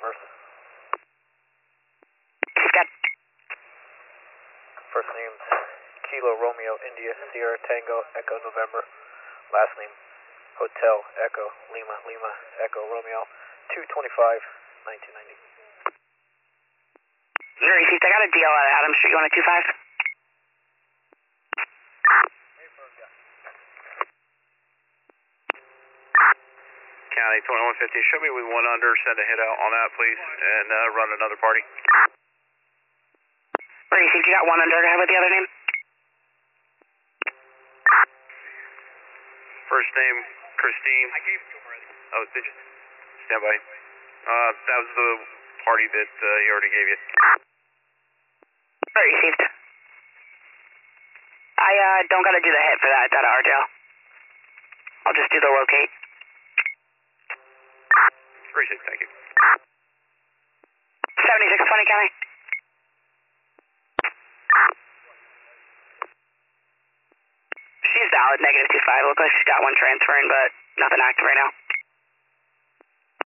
numbers. Got First name Kilo Romeo India Sierra Tango Echo November. Last name Hotel Echo Lima Lima Echo Romeo 2/25/1990. Received. I got a deal at Adams Street. You want a 2-5? County 2150, show me with one under, send a hit out on that please, and run another party. Received. You got one under. How about the other name? First name Christine. I gave it to him already. Oh, did you? Stand by. That was the party that he already gave you. Received. I don't gotta do the hit for that. It's out of our jail. I'll just do the locate. Received, thank you. 7620 County. She's valid, -25. Looks like she's got one transferring, but nothing active right now.